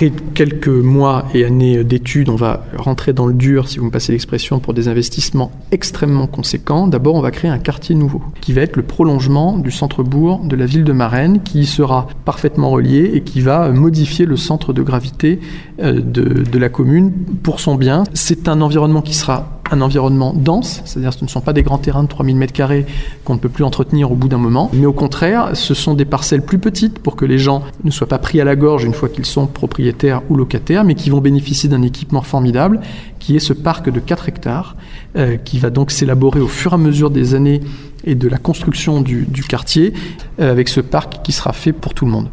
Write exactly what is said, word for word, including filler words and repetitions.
après quelques mois et années d'études, on va rentrer dans le dur, si vous me passez l'expression, pour des investissements extrêmement conséquents. D'abord, on va créer un quartier nouveau, qui va être le prolongement du centre-bourg de la ville de Marennes, qui sera parfaitement relié et qui va modifier le centre de gravité de, de la commune pour son bien. C'est un environnement qui sera un environnement dense, c'est-à-dire que ce ne sont pas des grands terrains de trois mille mètres carrés qu'on ne peut plus entretenir au bout d'un moment, mais au contraire, ce sont des parcelles plus petites pour que les gens ne soient pas pris à la gorge une fois qu'ils sont propriétaires ou locataires, mais qui vont bénéficier d'un équipement formidable, qui est ce parc de quatre hectares, euh, qui va donc s'élaborer au fur et à mesure des années et de la construction du, du quartier, euh, avec ce parc qui sera fait pour tout le monde.